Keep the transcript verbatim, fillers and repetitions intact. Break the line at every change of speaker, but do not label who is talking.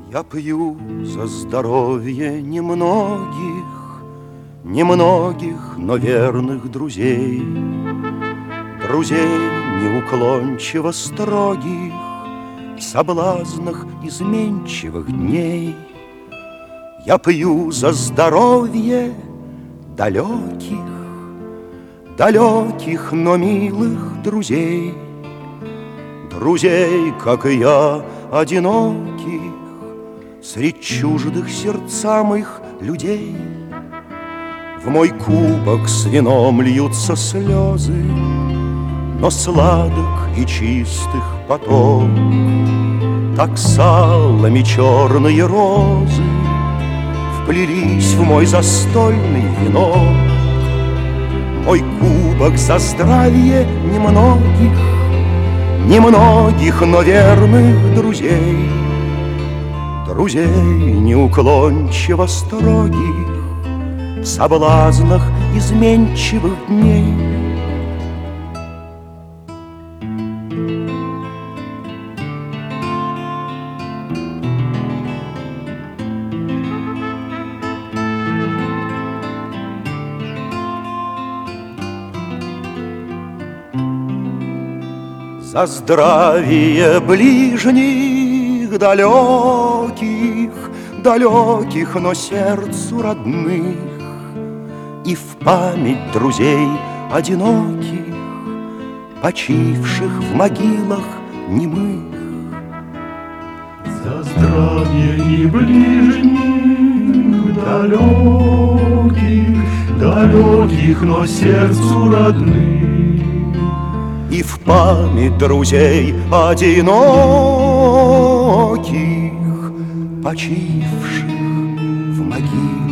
Я пью за здоровье немногих, немногих, но верных друзей, друзей неуклончиво строгих в соблазнах изменчивых дней. Я пью за здоровье далеких, далеких, но милых друзей, друзей, как и я, одиноких, средь чуждых сердцам их людей. В мой кубок с вином льются слезы, но сладок и чистых поток. Так салами черные розы вплелись в мой застольный венок. Мой кубок за здравие немногих, немногих, но верных друзей, друзей неуклончиво строгих в соблазнах изменчивых дней. За здравие ближних, далеких, далеких, но сердцу родных, и в память друзей одиноких, почивших в могилах немых.
За здравие и ближних, далеких, далеких, но сердцу родных,
и в память друзей одиноких, почивших в могилах.